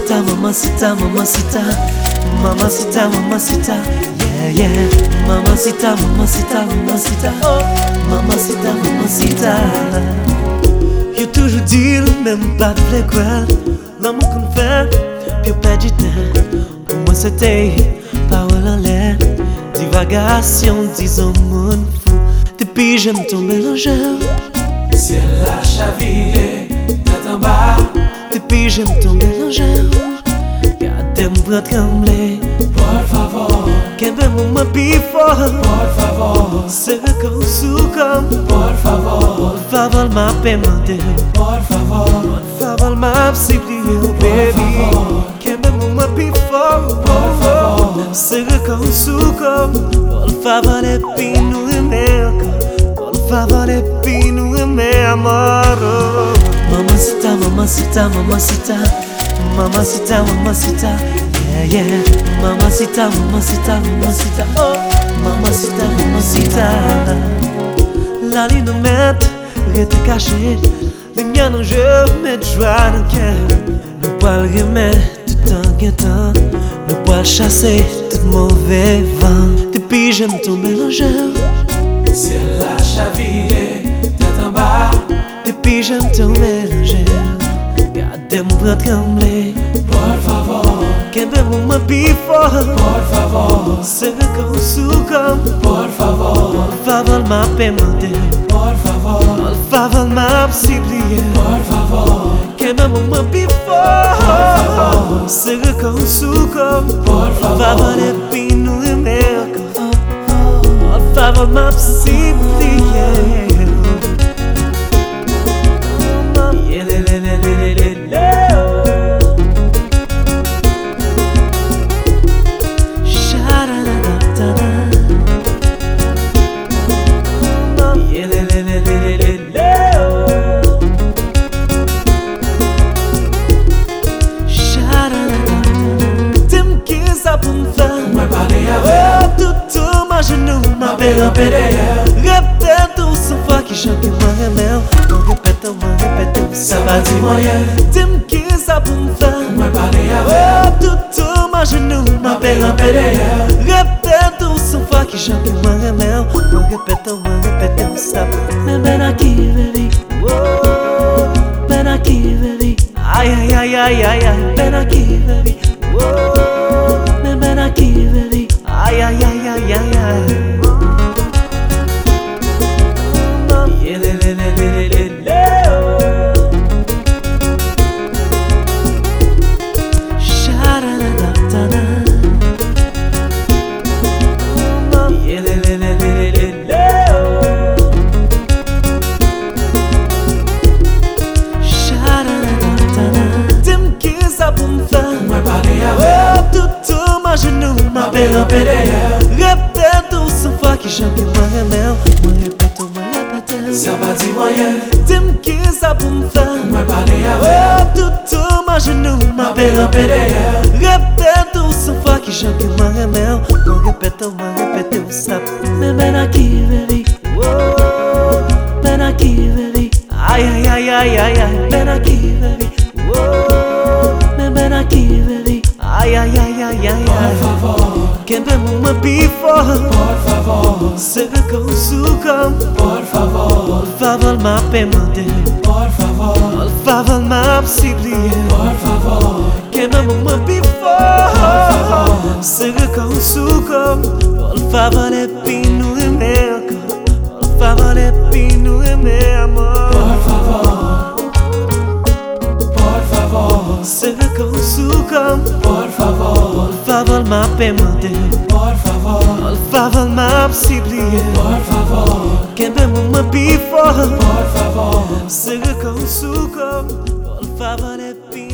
Mamacita, mamacita, mamacita, mamacita, mamacita, yeah, yeah. Mamacita, mamacita, mamacita, oh, mamacita, mamacita. Yo toujours dit le même, pas de vrai quoi. L'amour qu'on fait, puis on perd du temps. Pour moi c'était parole en l'air, divagation, disons mon fou. Depuis j'aime ton mélanger. Ciel a chaviré, tête en bas. Depuis j'aime ton mélanger. Gardez-moi trembler. Por favor, Quebremos pi fort. por favor, Se com sucam. por favor, Por favor, ma pemante. por favor, Por favor, ma supplier, baby. Quebremos pi fort. por favor, Se com sucam. Por favor, é pino e meu. Por favor, é pino e meu amor. Mamacita, mamacita, mamacita, mamacita, mamacita, yeah, yeah. Mamacita, mamacita, mamacita, oh, mamacita, mamacita. La ligne de mettre, reste caché. Les miens non, je mets de joie dans le cœur. Le poil remet tout en guettant. Le poil chasser tout mauvais vent. Depuis j'aime ton mélangeur. ciel a chaviré, tête en bas. Depuis j'aime ton mélanger. Gardez-moi trembler. Por favor, Quebremos pi fort. por favor, Se com sucam. por favor, Por favor, ma pemante. por favor, Por favor, ma supplier. por favor, Quebremos pi fort. Se com sucam. por Por favor, favor, é pino e meu. Por favor, ma supplier. mwen pale ave, Tudo ma genou, ma belle en PDR. Répète tout ce fois qui chante moi remel. Répète, ça va dire moyen. Dis-moi qui ça pour me faire. Mwen pale ave, Tudo ma genou, ma belle en PDR. Répète tout ce fois qui chante moi remel. Répète, ça mais ben aqui, baby. Oh, ben aqui, baby. Ay, ay, ay, ay, ay, ay. Ben aqui, baby. Oh, ben aqui, baby. Ay, ay, ay, ay, ay, ay. Mwen pale ave, Tudo ma genou, ma belle en PDR. Répète tout ce fois qui chante moi remel. Moi répète, Ça va dire moyen. dis-moi qui ça pour me faire. Mwen pale ave, Tudo ma genou, ma belle en PDR. Répète tout ce fois qui chante moi remel. Moi répète, ça mais ben aqui, baby. Oh, ben aqui, baby. Ay, ay, ay, ay, ay, ay. Ben aqui, baby. Oh, ben aqui, baby. Ay, ay, ay, ay, ay, Por ay. favor, Quebremos pi fort. por favor, Se com sucam. por favor, Por favor, ma pemante. por favor, Por favor, ma supplier. por favor, Quebremos pi fort. Se com sucam. Por favor, é pino e meu. Por favor, é pino e meu amor. por favor, por favor, Se com sucam. por favor, Por favor, ma pemante. por favor, Por favor, ma supplier. por favor, Quebremos pi fort. por favor. Se com sucam. Por favor, é pino.